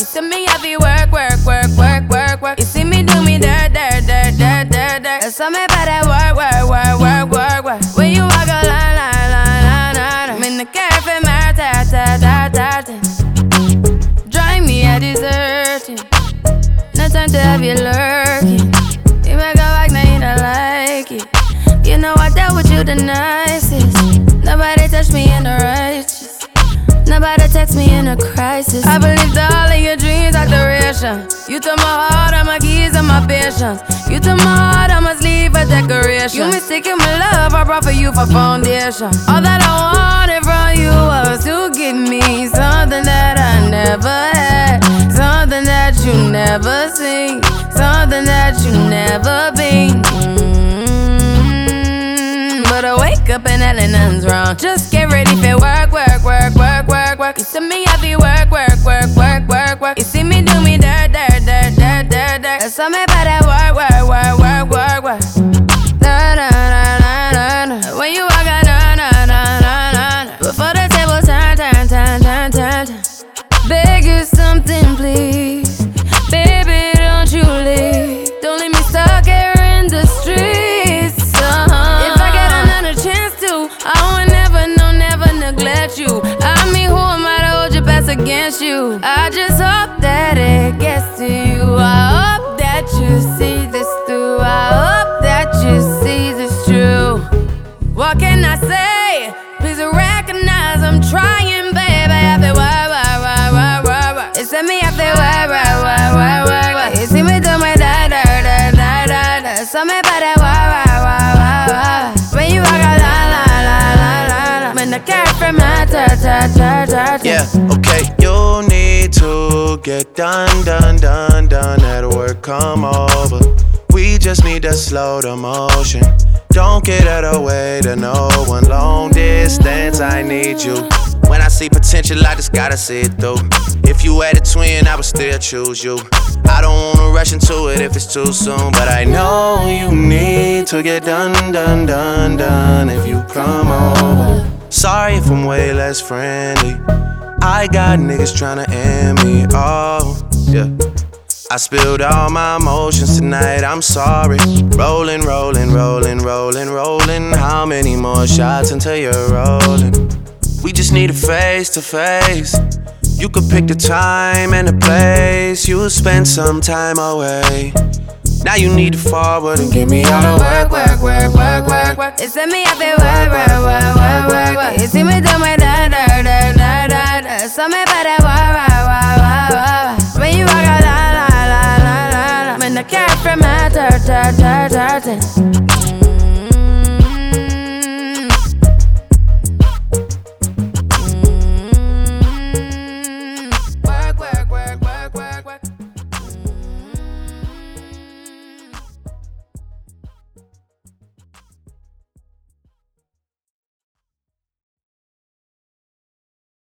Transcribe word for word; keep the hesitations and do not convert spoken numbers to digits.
You see me heavy work, work, work, work, work, work. You see me do me dirt, dirt, dirt, dirt, dirt, dirt. There's something about that work, work, work, work, work, work. When you walk a line, line, line, line, line. I'm in the cafe, my ta, ta, ta, ta, ta. Drive me a deserting. No time to have you lurking. You make a like, now you don't like it. You know I dealt with you the nicest. Nobody touched me in the righteous. Nobody text me in a crisis. I believed all of your dreams are duration. You took my heart, all my keys, and my patience. You took my heart, I must leave a decoration. You mistaken my love, I brought for you for foundation. All that I wanted from you was to give me something that I never had, something that you never seen, something that you never been. Mm-hmm. But I wake up and hell nothing's wrong. Just get ready for work, work, work, work, work, work. You see me happy work, work, work, work, work, work. You see me do me dirt, dirt, dirt, dirt, dirt, dirt. There's something about that work, work, work, work, work, work. Na na na na na na. When you walk out, na na na na na. Before the table turn, turn, turn, turn, turn, turn. Beg you something, please, baby, don't you leave. Don't leave me stuck here in the streets. Uh-huh. If I get another chance to, I would never, no, never neglect you. I mean, who am I to hold your best against you? I just hope that it gets to you. I hope that you see this through. I hope that you see this true. What can I say? Please recognize I'm trying, baby. I feel why, why, why, why, why, why. It's me, I feel why, why, why, why, why, why. You see me do my da, da, da, da, da, da. Something about that why, why, why, why, why. When you walk out, la, la, la, la, la, la. When the cat from my ta, ta, ta, ta, ta. Yeah, okay, you need to get done, done, done, done. That work come over. We just need to slow the motion. Don't get out of the way to no one. Long distance, I need you. When I see potential, I just gotta see it through. If you had a twin, I would still choose you. I don't wanna rush into it if it's too soon, but I know you need to get done, done, done, done if you come over. Sorry if I'm way less friendly. I got niggas tryna end me, oh, yeah. I spilled all my emotions tonight, I'm sorry. Rolling, rolling, rolling, rolling, rolling. How many more shots until you're rolling? We just need a face to face. You could pick the time and the place. You'll spend some time away. Now you need to forward and give me all the work, work, work, work, work, work. It's me, I feel work, work, work, work, work, work. You see me do my da, da, da, da, da, da. Something about that work, work, work, work, work. When you walk out, la, la, la, la, la, la. When the cat from my ta, ta, ta, ta, ta.